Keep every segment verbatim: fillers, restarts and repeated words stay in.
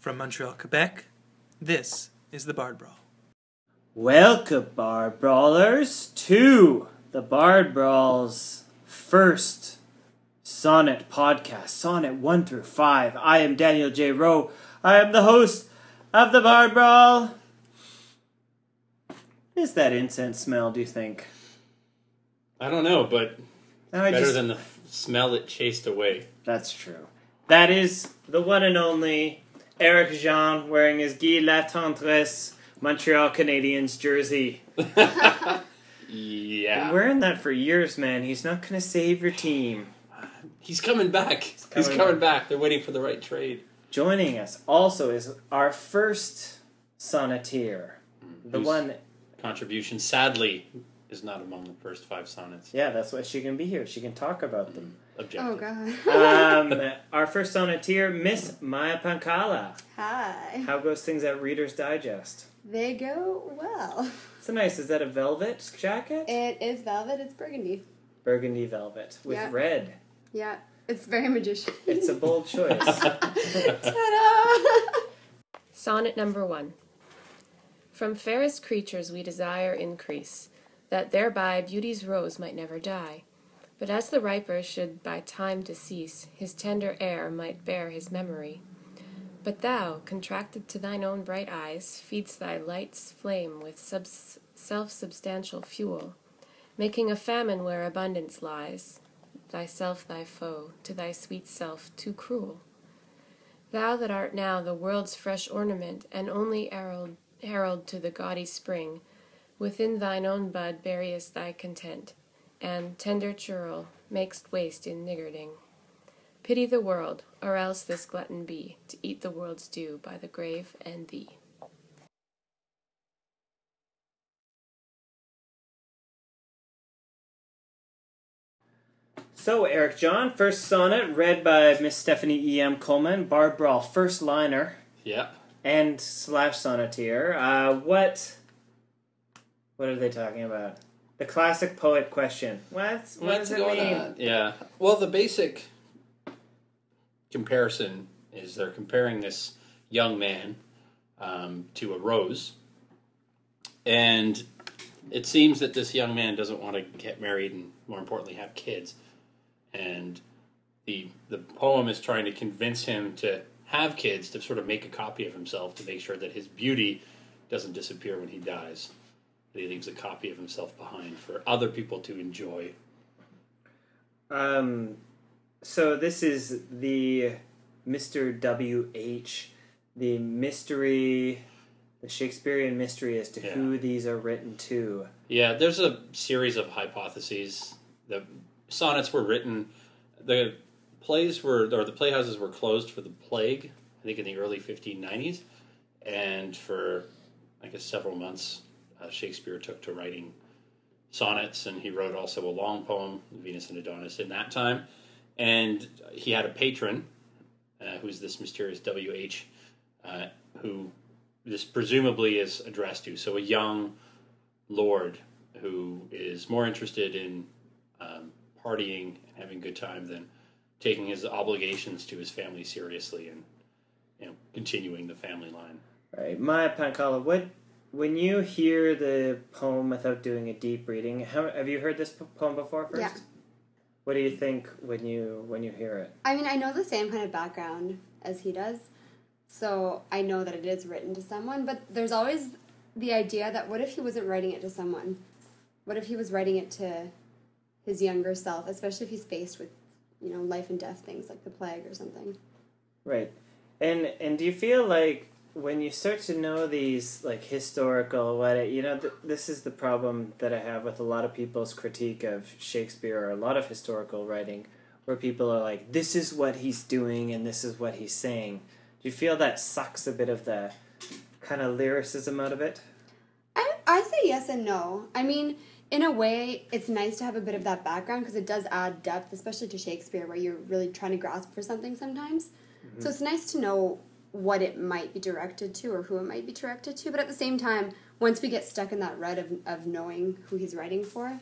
From Montreal, Quebec, this is the Bard Brawl. Welcome, Bard Brawlers, to the Bard Brawl's first Sonnet podcast, Sonnet one through five. I am Daniel J. Rowe. I am the host of the Bard Brawl. What is that incense smell, do you think? I don't know, but No, I better just- than the f- smell it chased away. That's true. That is the one and only Eric Jean wearing his Guy Latendresse Montreal Canadiens jersey. Yeah. Been wearing that for years, man. He's not going to save your team. He's coming back. He's coming coming, back. back. They're waiting for the right trade. Joining us also is our first sonneteer. The Whose one... Contribution, sadly, is not among the first five sonnets. Yeah, that's why she can be here. She can talk about them. Objective. Oh, God. um, our first sonneteer, Miss Maya Pankala. Hi. How goes things at Reader's Digest? They go well. So nice. Is that a velvet jacket? It is velvet. It's burgundy. Burgundy velvet with Yeah. red. Yeah. It's very magician. It's a bold choice. Ta-da! Sonnet number one. From fairest creatures we desire increase, that thereby beauty's rose might never die. But as the riper should by time decease, his tender air might bear his memory. But thou, contracted to thine own bright eyes, feed'st thy light's flame with subs- self-substantial fuel, making a famine where abundance lies, thyself thy foe, to thy sweet self too cruel. Thou that art now the world's fresh ornament, and only herald, herald to the gaudy spring, within thine own bud buryest thy content, and, tender churl, makest waste in niggarding. Pity the world, or else this glutton be, to eat the world's due by the grave and thee. So, Eric John, first sonnet read by Miss Stephanie E M. Coleman, Bard Brawl, first liner Yep. and slash sonneteer. Uh, what? What are they talking about? The classic poet question. What? What What's does it going mean? on? Yeah. Well, the basic comparison is they're comparing this young man um, to a rose. And it seems that this young man doesn't want to get married and, more importantly, have kids. And the the poem is trying to convince him to have kids, to sort of make a copy of himself, to make sure that his beauty doesn't disappear when he dies. That he leaves a copy of himself behind for other people to enjoy. Um, so this is the Mister W H, the mystery, the Shakespearean mystery as to Yeah. who these are written to. Yeah, there's a series of hypotheses. The sonnets were written, the plays were, or the playhouses were closed for the plague, I think in the early fifteen nineties, and for, I guess, several months, uh, Shakespeare took to writing sonnets, and he wrote also a long poem, Venus and Adonis, in that time, and he had a patron, uh, who's this mysterious W H, uh, who this presumably is addressed to, so a young lord who is more interested in um, partying and having a good time than taking his obligations to his family seriously and, you know, continuing the family line. Right, Maya Pankala, what, when you hear the poem without doing a deep reading, how, have you heard this poem before first? Yeah. What do you think when you when you hear it? I mean, I know the same kind of background as he does, so I know that it is written to someone, but there's always the idea that what if he wasn't writing it to someone? What if he was writing it to his younger self, especially if he's faced with, you know, life and death things like the plague or something? Right. And and do you feel like when you start to know these, like, historical, what it, you know, th- this is the problem that I have with a lot of people's critique of Shakespeare or a lot of historical writing, where people are like, this is what he's doing and this is what he's saying. Do you feel that sucks a bit of the kind of lyricism out of it? I, I say yes and no. I mean, in a way, it's nice to have a bit of that background because it does add depth, especially to Shakespeare, where you're really trying to grasp for something sometimes. Mm-hmm. So it's nice to know what it might be directed to or who it might be directed to. But at the same time, once we get stuck in that rut of, of knowing who he's writing for,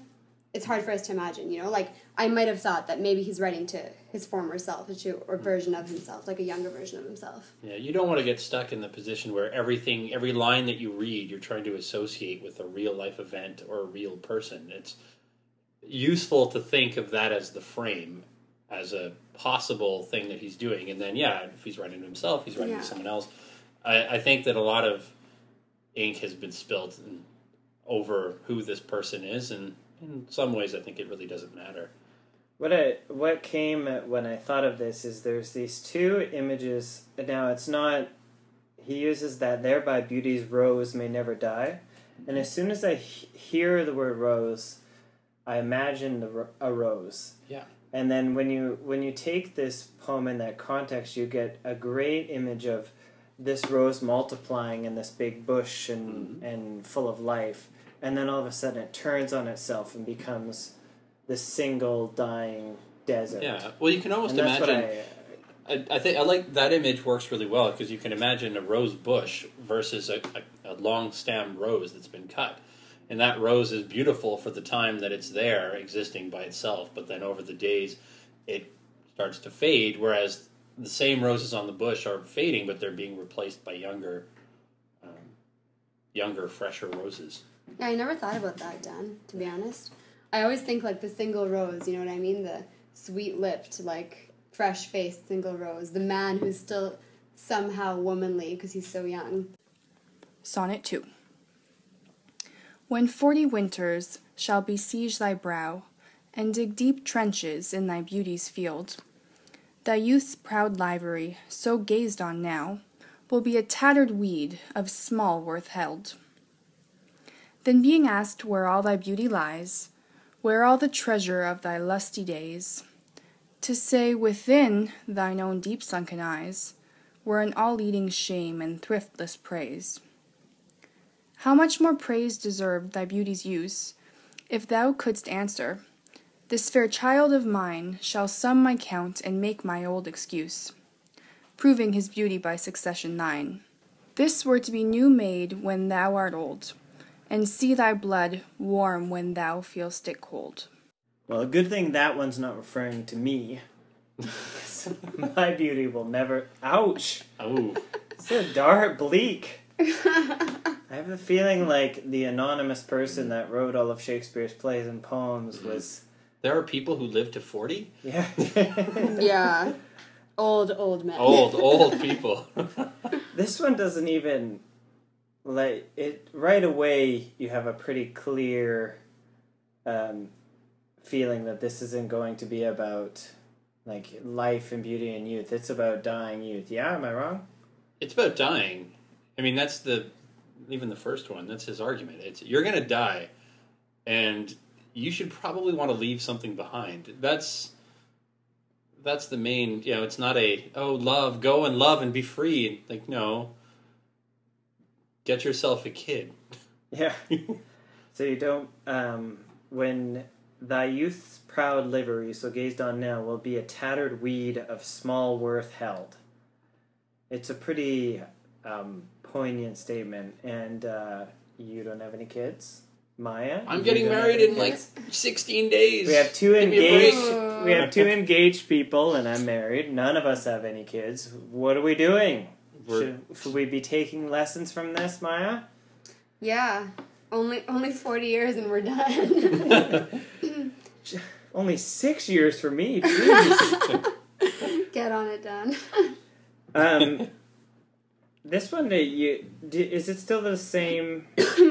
it's hard for us to imagine, you know? Like, I might have thought that maybe he's writing to his former self, to, or version of himself, like a younger version of himself. Yeah, you don't want to get stuck in the position where everything, every line that you read, you're trying to associate with a real life event or a real person. It's useful to think of that as the frame, as a possible thing that he's doing. And then, yeah, if he's writing to himself, he's writing Yeah. to someone else. I, I think that a lot of ink has been spilt in, over who this person is, and in some ways I think it really doesn't matter. What I what came when I thought of this is there's these two images. Now it's not. He uses that thereby beauty's rose may never die, and as soon as I he- hear the word rose, I imagine the, ro- a rose. Yeah. And then when you when you take this poem in that context, you get a great image of this rose multiplying in this big bush and Mm-hmm. and full of life, and then all of a sudden it turns on itself and becomes this single dying desert. Yeah, well, you can almost And that's imagine. what I, I, I think I like that image works really well because you can imagine a rose bush versus a, a, a long stem rose that's been cut, and that rose is beautiful for the time that it's there existing by itself, but then over the days it starts to fade, whereas the same roses on the bush are fading, but they're being replaced by younger, um, younger, fresher roses. Yeah, I never thought about that, Dan, to be honest. I always think like the single rose, you know what I mean? The sweet-lipped, like, fresh-faced single rose. The man who's still somehow womanly because he's so young. Sonnet two. When forty winters shall besiege thy brow, and dig deep trenches in thy beauty's field, thy youth's proud livery, so gazed on now, will be a tattered weed of small worth held. Then being asked where all thy beauty lies, where all the treasure of thy lusty days, to say within thine own deep sunken eyes were an all-eating shame and thriftless praise. How much more praise deserved thy beauty's use, if thou couldst answer, this fair child of mine shall sum my count and make my old excuse, proving his beauty by succession thine. This were to be new made when thou art old, and see thy blood warm when thou feelst it cold. well, a good thing that one's not referring to me. My beauty will never. Ouch! Oh, It's so dark, bleak. I have the feeling like the anonymous person that wrote all of Shakespeare's plays and poems was. there are people who live to forty. Yeah. Yeah. Old, old men. Old, old people. This one doesn't even. Like, it. Right away, you have a pretty clear um, feeling that this isn't going to be about, like, life and beauty and youth. It's about dying youth. Yeah, am I wrong? It's about dying. I mean, that's the even the first one. That's his argument. It's you're going to die, and you should probably want to leave something behind. That's that's the main. You know, it's not a oh love, go and love and be free. Like no, get yourself a kid. Yeah. So you don't. Um, when thy youth's proud livery, so gazed on now, will be a tattered weed of small worth held. It's a pretty um, poignant statement, and uh, you don't have any kids, Maya. I'm You getting don't have married any in like kids? sixteen days. We have two Give me a break. engaged. We have two engaged people, and I'm married. None of us have any kids. What are we doing? We're- Should, should we be taking lessons from this, Maya? Yeah. Only only forty years and we're done. Only six years for me. Jeez. Get on it, Dan. um, this one, uh, you d- is it still the same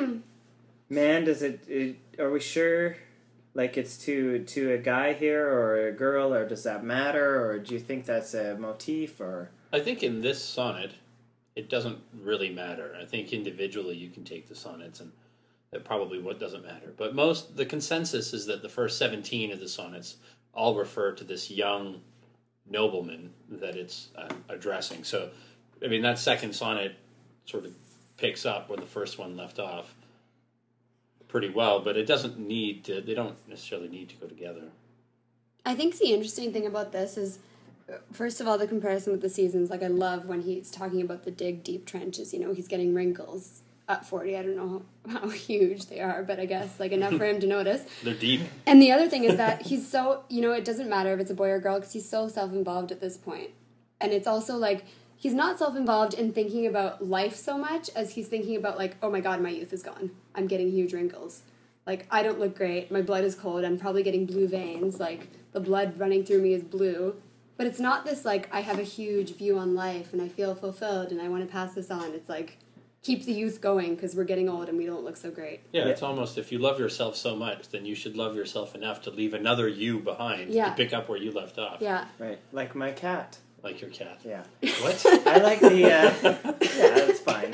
man? Does it, it? Are we sure? Like it's to to a guy here or a girl, or does that matter? Or do you think that's a motif? Or I think in this sonnet, it doesn't really matter. I think individually you can take the sonnets, and that probably what doesn't matter. But most the consensus is that the first seventeen of the sonnets all refer to this young nobleman that it's uh, addressing. So, I mean, that second sonnet sort of picks up where the first one left off pretty well, but it doesn't need to. They don't necessarily need to go together. I think the interesting thing about this is, first of all, the comparison with the seasons. Like, I love when he's talking about the dig deep trenches. You know, he's getting wrinkles at forty. I don't know how, how huge they are, but I guess like enough for him to notice. They're deep. And the other thing is that he's so, you know, it doesn't matter if it's a boy or girl because he's so self-involved at this point. And it's also like, he's not self-involved in thinking about life so much as he's thinking about like, oh my God, my youth is gone. I'm getting huge wrinkles. Like, I don't look great. My blood is cold. I'm probably getting blue veins. Like, the blood running through me is blue. But it's not this, like, I have a huge view on life and I feel fulfilled and I want to pass this on. It's like, keep the youth going because we're getting old and we don't look so great. Yeah, it's almost, if you love yourself so much, then you should love yourself enough to leave another you behind Yeah. to pick up where you left off. Yeah. Right, like my cat. Like your cat. Yeah. What? I like the, uh, yeah, that's fine.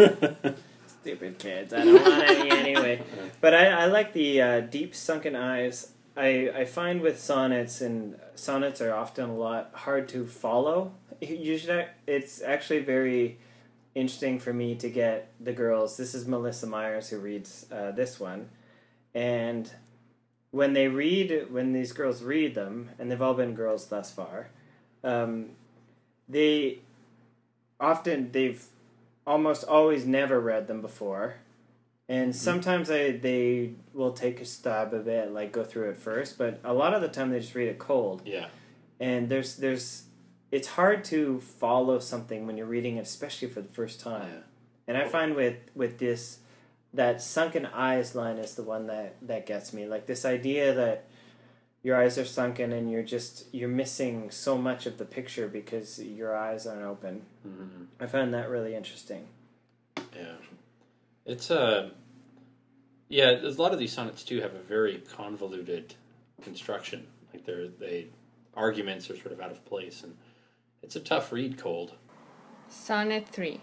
Stupid kids. I don't want any anyway. But I, I like the uh, deep sunken eyes. I, I find with sonnets, and sonnets are often a lot hard to follow. Usually, it's actually very interesting for me to get the girls. This is Melissa Myers who reads uh, this one. And when they read, when these girls read them, and they've all been girls thus far, um, they often, they've almost always never read them before. And sometimes I, they will take a stab of it, like go through it first, but a lot of the time they just read it cold. Yeah. And there's, there's, it's hard to follow something when you're reading it, especially for the first time. Yeah. And I find with, with this, that sunken eyes line is the one that, that gets me. Like this idea that your eyes are sunken and you're just, you're missing so much of the picture because your eyes aren't open. Mm-hmm. I find that really interesting. Yeah. It's a... Uh, yeah, a lot of these sonnets, too, have a very convoluted construction. Like, they're, they... arguments are sort of out of place, and it's a tough read cold. Sonnet three.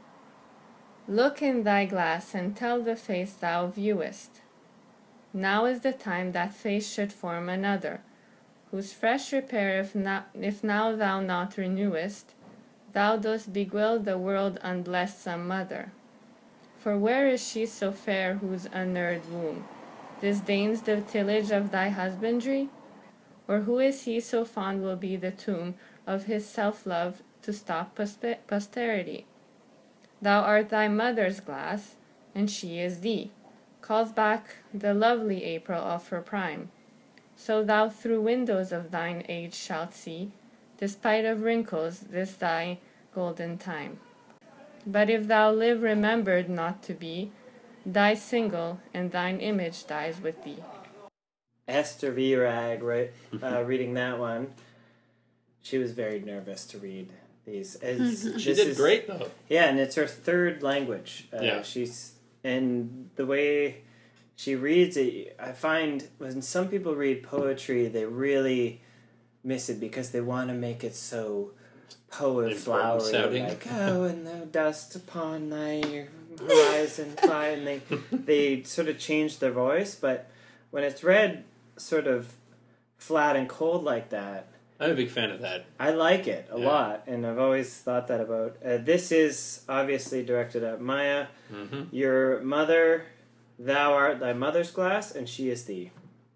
Look in thy glass and tell the face thou viewest. Now is the time that face should form another, whose fresh repair if now, if now thou not renewest, thou dost beguile the world unblessed some mother. For where is she so fair whose unerred womb disdains the tillage of thy husbandry? Or who is he so fond will be the tomb of his self-love to stop pospe- posterity? Thou art thy mother's glass, and she is thee, calls back the lovely April of her prime. So thou through windows of thine age shalt see, despite of wrinkles, this thy golden time. But if thou live remembered not to be, die single, and thine image dies with thee. Esther Virag, right? Uh, reading that one, she was very nervous to read these. As, She this did is, great, though. Yeah, and it's her third language. Uh, Yeah. She's and the way she reads it, I find when some people read poetry, they really miss it because they want to make it so poet flowery, sounding. like oh, and the dust upon thy horizon fly, and they they sort of change their voice, but when it's read sort of flat and cold like that, I'm a big fan of that. I like it a Yeah. lot, and I've always thought that about. Uh, this is obviously directed at Maya. Mm-hmm. Your mother, thou art thy mother's glass, and she is thee.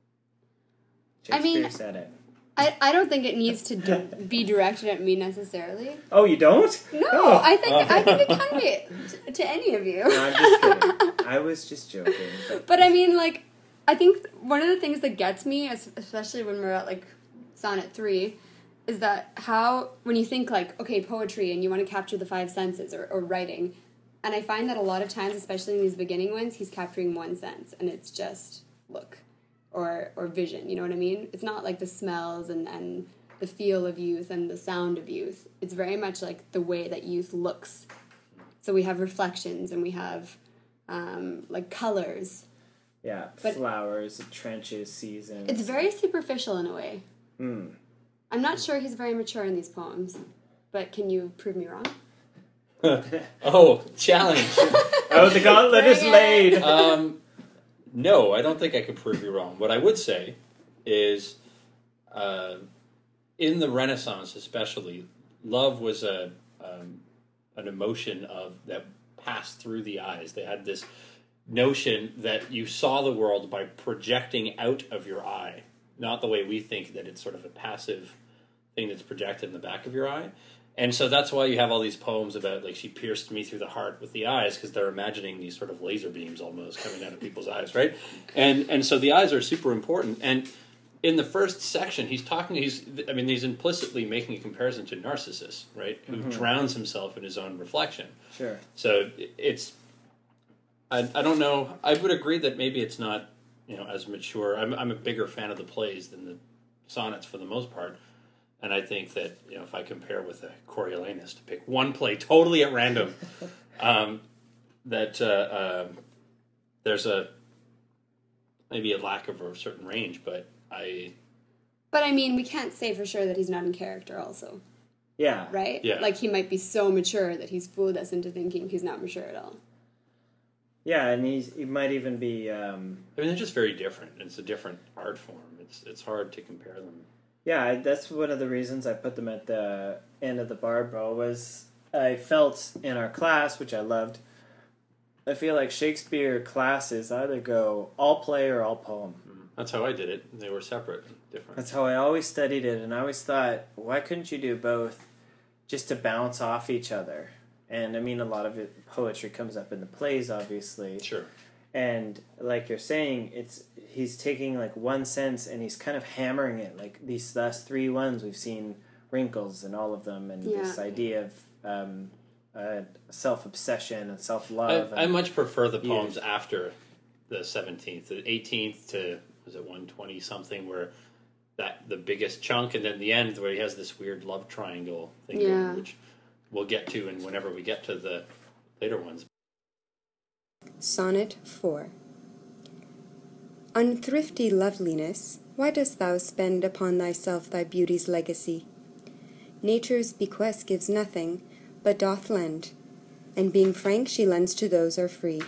I Shakespeare mean- said it. I, I don't think it needs to d- be directed at me necessarily. Oh, you don't? No, Oh. I think I think it can be t- to any of you. No, I'm just kidding. I was just joking. But, But I mean, like, I think one of the things that gets me, es- especially when we're at, like, Sonnet three, is that how, when you think, like, okay, poetry, and you want to capture the five senses, or, or writing, and I find that a lot of times, especially in these beginning ones, he's capturing one sense, and it's just look, or or vision, you know what I mean? It's not like the smells and, and the feel of youth and the sound of youth. It's very much like the way that youth looks. So we have reflections, and we have, um, like, colors. yeah, But- flowers, trenches, seasons. It's very superficial in a way. Hmm. I'm not sure he's very mature in these poems, but can you prove me wrong? Oh, challenge. Oh, the gauntlet is Bring it. laid. um, no, I don't think I could prove you wrong. What I would say is, uh, in the Renaissance especially, love was a um, an emotion of that passed through the eyes. They had this notion that you saw the world by projecting out of your eye, not the way we think that it's sort of a passive thing that's projected in the back of your eye. And so that's why you have all these poems about, like, she pierced me through the heart with the eyes, because they're imagining these sort of laser beams almost coming out of people's eyes, right? And and so the eyes are super important. And in the first section, he's talking, he's, I mean, he's implicitly making a comparison to Narcissus, right? Who Mm-hmm. drowns himself in his own reflection. Sure. So it's, I, I don't know, I would agree that maybe it's not, you know, as mature. I'm, I'm a bigger fan of the plays than the sonnets for the most part. And I think that, you know, if I compare with a Coriolanus, to pick one play totally at random, um, that uh, um there's a maybe a lack of a certain range, but I... But I mean, we can't say for sure that he's not in character also, Yeah. right? Yeah. Like, he might be so mature that he's fooled us into thinking he's not mature at all. Yeah, and he's, he might even be... Um, I mean, they're just very different. It's a different art form. It's it's hard to compare them. yeah, I, that's one of the reasons I put them at the end of the Barbro, was I felt in our class, which I loved, I feel like Shakespeare classes either go all play or all poem. That's how I did it. They were separate, different. That's how I always studied it, and I always thought, why couldn't you do both just to bounce off each other? And I mean, a lot of it, poetry comes up in the plays, obviously. Sure. And like you're saying, it's he's taking like one sense and he's kind of hammering it. Like these last three ones, we've seen wrinkles in all of them, and Yeah. this idea of um, uh, self-obsession and I, self-love. I and, much prefer the Yes. poems after the seventeenth. The eighteenth to, was it one twenty something, where that the biggest chunk, and then the end where he has this weird love triangle thing, Yeah. going, which we'll get to, and whenever we get to the later ones. Sonnet four. Unthrifty loveliness, why dost thou spend upon thyself thy beauty's legacy? Nature's bequest gives nothing, but doth lend, and being frank she lends to those are free.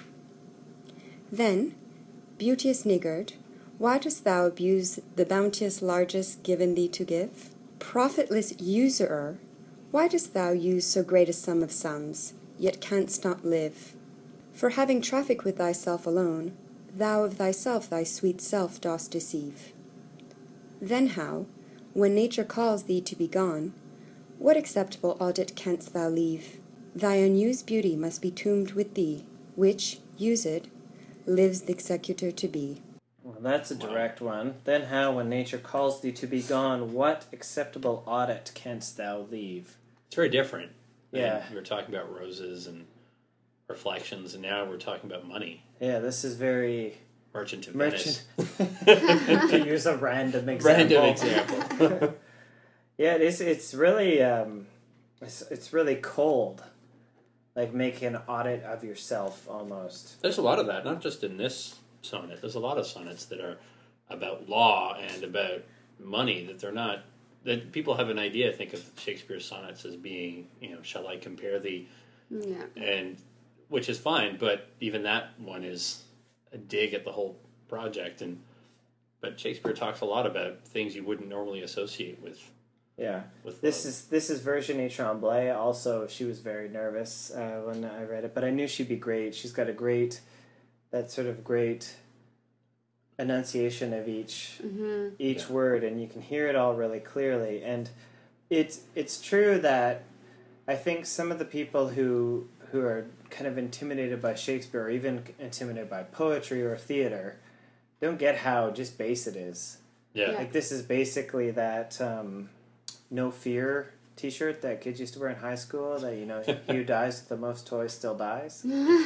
Then, beauteous niggard, why dost thou abuse the bounteous largess given thee to give? Profitless usurer, why dost thou use so great a sum of sums, yet canst not live? For having traffic with thyself alone, thou of thyself thy sweet self dost deceive. Then how, when nature calls thee to be gone, what acceptable audit canst thou leave? Thy unused beauty must be tombed with thee, which, used, lives the executor to be. well, that's a direct one. Then how, when nature calls thee to be gone, what acceptable audit canst thou leave? It's very different. Yeah. And we were talking about roses and reflections, and now we're talking about money. Yeah, this is very... Merchant of Merchant. Venice. to use a random example. Random example. Yeah, it is. It's really, um, it's, it's really cold. Like making an audit of yourself, almost. There's a lot of that, not just in this sonnet. There's a lot of sonnets that are about law and about money, that they're not, that people have an idea, think of Shakespeare's sonnets as being, you know, shall I compare thee? Yeah. And, which is fine, but even that one is a dig at the whole project. And but Shakespeare talks a lot about things you wouldn't normally associate with. Yeah. with This love. is this is Virginie Tremblay. Also, she was very nervous uh, when I read it, but I knew she'd be great. She's got a great, that sort of great enunciation of each Mm-hmm. each Yeah. word, and you can hear it all really clearly. And it's it's true that I think some of the people who who are kind of intimidated by Shakespeare, or even intimidated by poetry or theater, don't get how just base it is. Yeah. Yeah. Like, this is basically that um, No Fear t-shirt that kids used to wear in high school, that, you know, he who dies with the most toys still dies.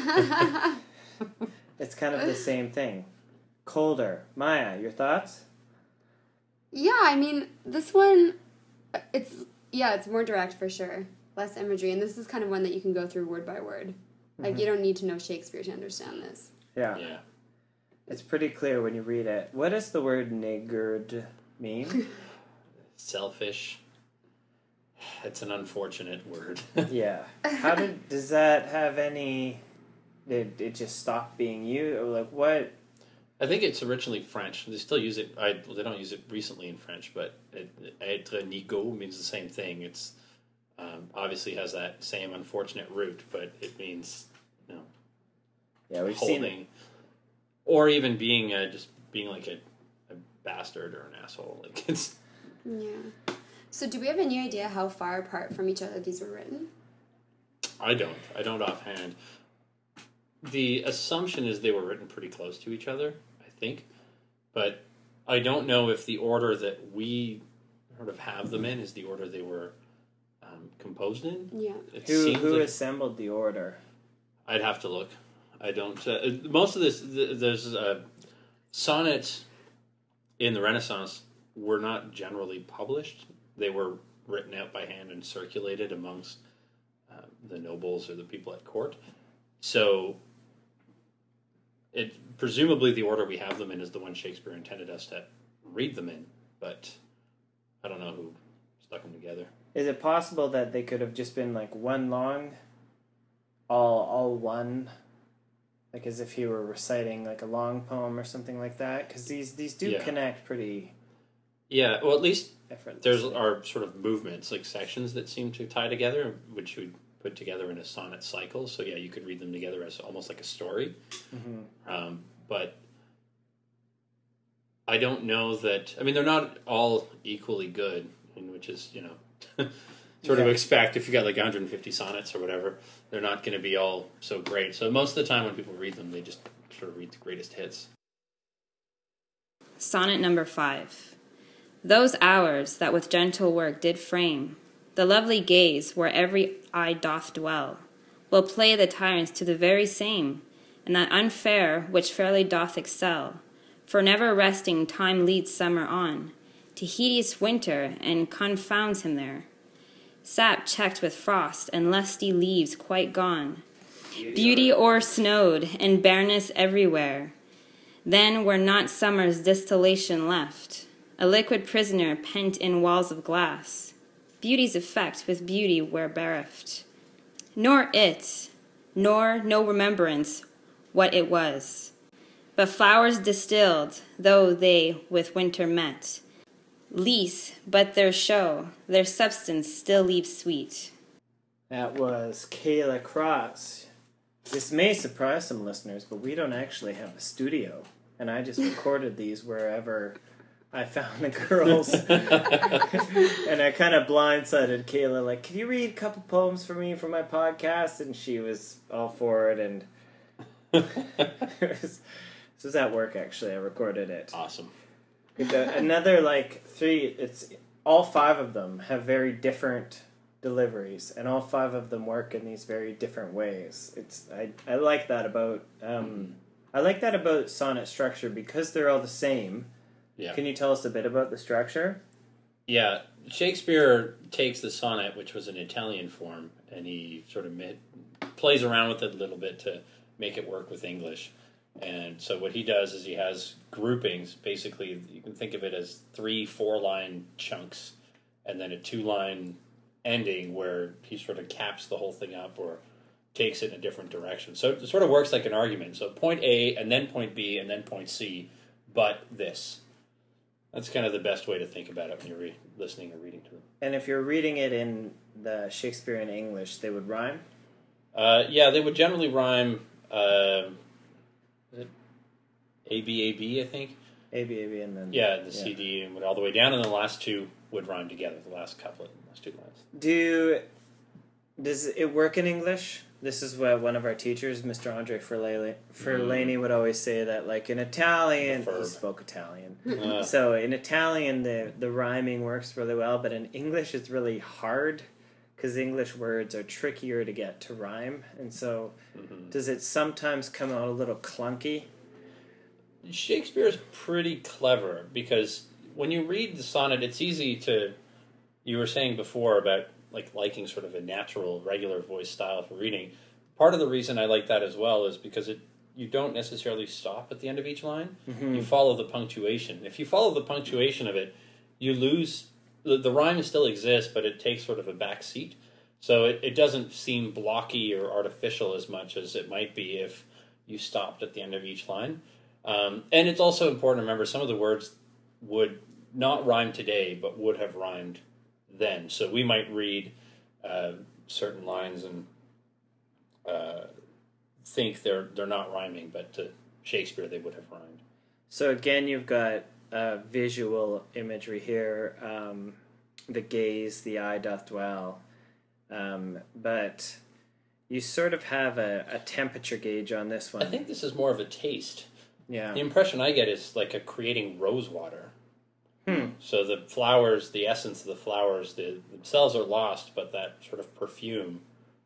It's kind of the same thing. Colder. Maya, your thoughts? Yeah, I mean, this one, it's, yeah, it's more direct for sure. Less imagery, and this is kind of one that you can go through word by word. Like, you don't need to know Shakespeare to understand this. Yeah. Yeah. It's pretty clear when you read it. What does the word niggard mean? Selfish. It's an unfortunate word. Yeah. How did, does that have any, did it just stop being used? Or like, what? I think it's originally French. They still use it. I, well, they don't use it recently in French, but it, être nigaud means the same thing. It's um, obviously has that same unfortunate root, but it means, you know, Yeah, we've seen it. holding, or even being uh, just being like a, a bastard or an asshole. Like it's Yeah. So do we have any idea how far apart from each other these were written? I don't. I don't offhand. The assumption is they were written pretty close to each other, I think. But I don't know if the order that we sort of have them in is the order they were um, composed in. Yeah. It Who seems who like- assembled the order? I'd have to look. I don't. Uh, most of this, th- there's uh, sonnets in the Renaissance were not generally published. They were written out by hand and circulated amongst uh, the nobles or the people at court. So, it presumably the order we have them in is the one Shakespeare intended us to read them in. But I don't know who stuck them together. Is it possible that they could have just been like one long, all all one, like as if he were reciting like a long poem or something like that? Because these these do Yeah. connect pretty Yeah, well, at least effortlessly. there's are sort of movements, like sections that seem to tie together, which we put together in a sonnet cycle. So yeah, you could read them together as almost like a story. Mhm. Um, but I don't know that. I mean, they're not all equally good, and which is you know sort of Yeah. expect if you got like one hundred fifty sonnets or whatever, they're not going to be all so great. So most of the time when people read them, they just sort of read the greatest hits. Sonnet number five. Those hours that with gentle work did frame the lovely gaze where every eye doth dwell, will play the tyrants to the very same, and that unfair which fairly doth excel. For never resting time leads summer on to hideous winter, and confounds him there. Sap checked with frost, and lusty leaves quite gone. Beauty o'ersnowed, and bareness everywhere. Then were not summer's distillation left, a liquid prisoner pent in walls of glass. Beauty's effect with beauty were bereft. Nor it, nor no remembrance what it was, but flowers distilled, though they with winter met. Least, but their show, their substance still leaves sweet. That was Kayla Cross. This may surprise some listeners, but we don't actually have a studio, and I just recorded these wherever I found the girls. And I kind of blindsided Kayla, like, can you read a couple poems for me for my podcast? And she was all for it, and it was, this was at work, actually. I recorded it. Awesome. The- another, like, three, it's all five of them have very different deliveries, and all five of them work in these very different ways. It's I, I like that about um, I like that about sonnet structure because they're all the same. Yeah. Can you tell us a bit about the structure? Yeah, Shakespeare takes the sonnet, which was an Italian form, and he sort of made, plays around with it a little bit to make it work with English. And so what he does is he has groupings. Basically, you can think of it as three four-line chunks, and then a two-line ending where he sort of caps the whole thing up or takes it in a different direction. So it sort of works like an argument. So point A, and then point B, and then point C, but this. That's kind of the best way to think about it when you're re- listening or reading to them. And if you're reading it in the Shakespearean English, they would rhyme? Uh, yeah, they would generally rhyme uh, is it A B A B, I think. A, B, A, B, and then... Yeah, the C D and would all the way down, and the last two would rhyme together, the last couplet and the last two lines. Do... Does it work in English? This is what one of our teachers, Mister Andre Ferlani, Ferlani would always say that, like, in Italian... The He verb. spoke Italian. Uh, So in Italian, the the rhyming works really well, but in English, it's really hard because English words are trickier to get to rhyme, and so mhm. does it sometimes come out a little clunky? Shakespeare is pretty clever because when you read the sonnet, it's easy to. You were saying before about like liking sort of a natural, regular voice style for reading. Part of the reason I like that as well is because it you don't necessarily stop at the end of each line. Mm-hmm. You follow the punctuation. If you follow the punctuation of it, you lose the, the rhyme still exists, but it takes sort of a back seat. So it, it doesn't seem blocky or artificial as much as it might be if you stopped at the end of each line. Um, and it's also important to remember some of the words would not rhyme today, but would have rhymed then. So we might read uh, certain lines and uh, think they're they're not rhyming, but to Shakespeare they would have rhymed. So again, you've got uh, visual imagery here. Um, the gaze, the eye doth dwell. Um, but you sort of have a, a temperature gauge on this one. I think this is more of a taste. Yeah. The impression I get is like a creating rose water. Hmm. So the flowers, the essence of the flowers, the, themselves are lost, but that sort of perfume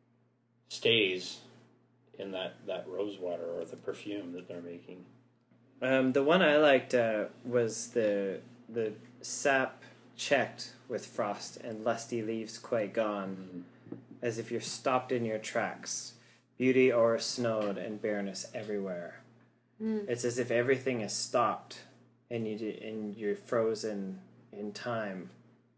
stays in that, that rose water or the perfume that they're making. Um, the one I liked uh, was the the sap checked with frost and lusty leaves quite gone, as if you're stopped in your tracks, beauty o'er snowed and bareness everywhere. Mm. It's as if everything is stopped, and you do, and you're frozen in time.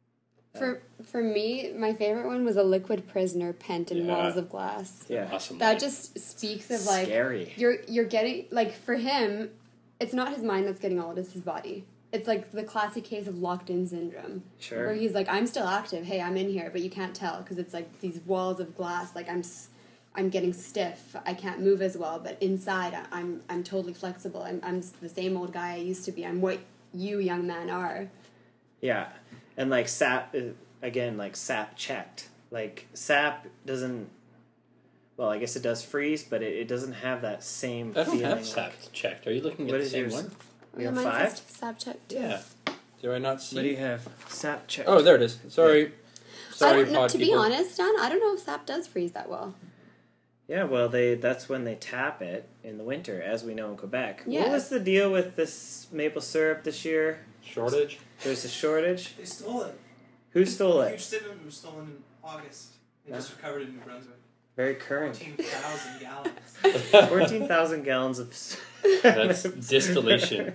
For for me, my favorite one was a liquid prisoner pent in Yeah. walls of glass. Yeah, Awesome. That line. just speaks of like scary. you're you're getting like for him, it's not his mind that's getting old; it's his body. It's like the classic case of locked in syndrome, Sure. where he's like, "I'm still active. Hey, I'm in here, but you can't tell because it's like these walls of glass. Like I'm, s- I'm getting stiff. I can't move as well. But inside, I- I'm I'm totally flexible. I'm I'm s- the same old guy I used to be. I'm what you young man are." Yeah, and like sap is- again, like sap checked. Like sap doesn't. Well, I guess it does freeze, but it, it doesn't have that same I don't feeling. have sap checked. Are you looking at What the is same yours? one? You have Mine five? says Snapchat too. Yeah. Do I not see? What do you have? Sap checked. Oh, there it is. Sorry. I Sorry, don't know. pod To be people. honest, Dan, I don't know if sap does freeze that well. Yeah, well, they that's when they tap it in the winter, as we know in Quebec. Yeah. What was the deal with this maple syrup this year? Shortage? There's a shortage. They stole it. Who stole A huge it? shipment was stolen in August. They just recovered it in New Brunswick. Very current. fourteen thousand gallons. Fourteen thousand gallons of. s- That's distillation.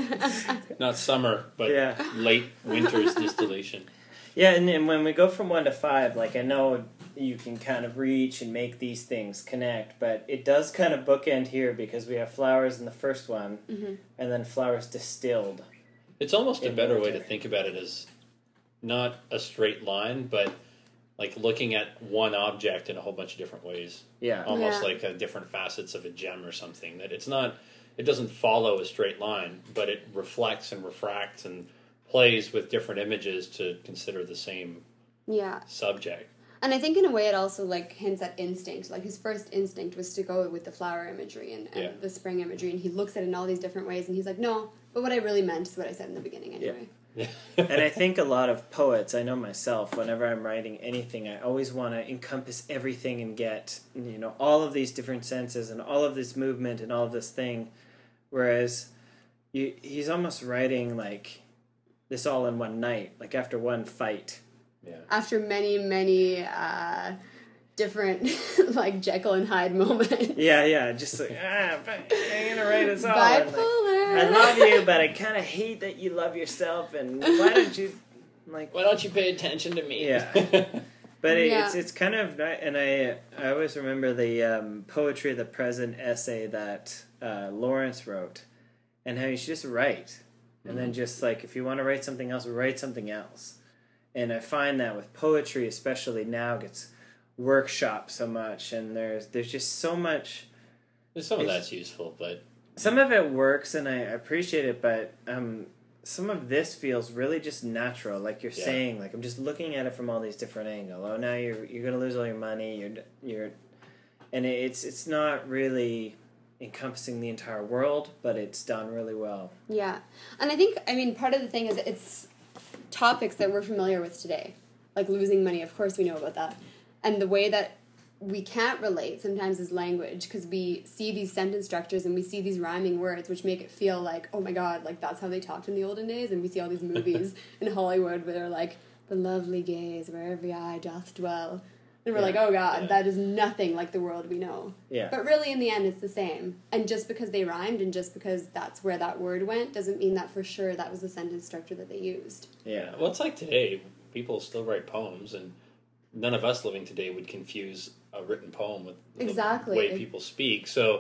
Not summer, but Yeah. late winter's distillation. Yeah, and, and when we go from one to five, like I know you can kind of reach and make these things connect, but it does kind of bookend here because we have flowers in the first one, Mm-hmm. and then flowers distilled. It's almost a In better way winter. to think about it as not a straight line, but like looking at one object in a whole bunch of different ways. Yeah. Almost Yeah. like a different facets of a gem or something. That it's not, it doesn't follow a straight line, but it reflects and refracts and plays with different images to consider the same Yeah. subject. And I think in a way it also like hints at instinct. Like his first instinct was to go with the flower imagery and, and Yeah. the spring imagery, and he looks at it in all these different ways, and he's like, no, but what I really meant is what I said in the beginning anyway. And I think a lot of poets, I know myself, whenever I'm writing anything, I always want to encompass everything and get, you know, all of these different senses and all of this movement and all of this thing. Whereas you, he's almost writing like this all in one night, like after one fight. Yeah. After many, many uh, different like Jekyll and Hyde moments. Yeah, yeah, just like, ah, but I'm going to write us all. and, like, Bipolar. I love you, but I kind of hate that you love yourself, and why don't you, like, Why don't you pay attention to me? Yeah. But it, Yeah. it's it's kind of ni- and I I always remember the um, poetry of the present essay that uh, Lawrence wrote, and how you should just write, and then just like if you want to write something else, write something else. And I find that with poetry, especially now, gets workshopped so much, and there's there's just so much. Some of It's- that's useful, but Some of it works, and I appreciate it, but um, some of this feels really just natural. Like you're Yeah. saying, like I'm just looking at it from all these different angles. Oh, now you're you're gonna lose all your money. You're you're, and it- it's it's not really encompassing the entire world, but it's done really well. Yeah. And I think, I mean, part of the thing is it's topics that we're familiar with today. Like losing money, of course we know about that. And the way that we can't relate sometimes is language, because we see these sentence structures and we see these rhyming words which make it feel like, oh my god, like that's how they talked in the olden days. And we see all these movies in Hollywood where they're like, the lovely gaze where every eye doth dwell. And we're Yeah. like, oh god, Yeah. that is nothing like the world we know. Yeah. But really, in the end, it's the same. And just because they rhymed and just because that's where that word went doesn't mean that for sure that was the sentence structure that they used. Yeah. well, it's like today. People still write poems, and none of us living today would confuse a written poem with Exactly. the way people speak. So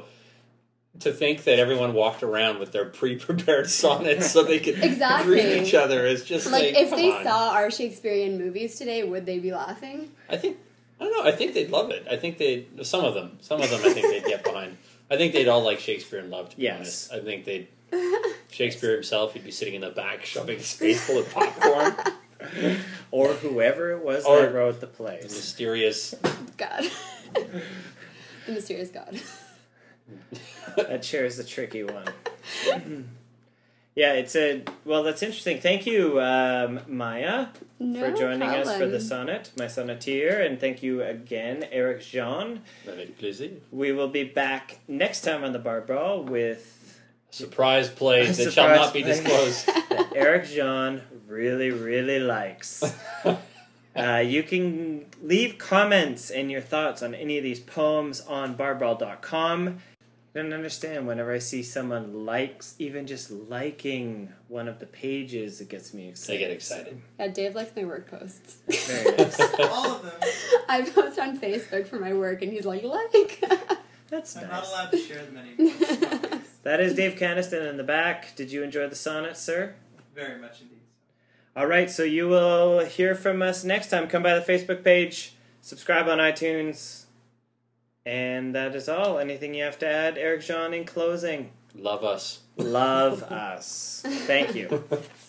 to think that everyone walked around with their pre-prepared sonnets so they could Exactly. greet each other is just Like, like, if come they on. saw our Shakespearean movies today, would they be laughing? I think I don't know. I think they'd love it. I think they some of them, some of them, I think they'd get behind. I think they'd all like Shakespeare and love. To be Yes. honest, I think they'd Shakespeare himself. He'd be sitting in the back, shoving his face full of popcorn. Or whoever it was Or that wrote the The plays. mysterious. God. The mysterious God. That sure is a tricky one. Yeah, it's a well. That's interesting. Thank you, um, Maya, No for joining us for the problem. sonnet, my sonneteer, and thank you again, Eric Jean. Avec plaisir. We will be back next time on the Bar Brawl with Surprise play A that shall surprise not be play. disclosed. that Eric Jean really, really likes. Uh, you can leave comments and your thoughts on any of these poems on barbrawl dot com. I don't understand whenever I see someone likes, even just liking one of the pages, it gets me excited. They get excited. Yeah, Dave likes my work posts. Very nice. All of them. I post on Facebook for my work, and he's like, like. That's I'm nice. not allowed to share them anymore. That is Dave Caniston in the back. Did you enjoy the sonnet, sir? Very much indeed. All right, so you will hear from us next time. Come by the Facebook page, subscribe on iTunes, and that is all. Anything you have to add, Eric Jean, in closing? Love us. Love us. Thank you.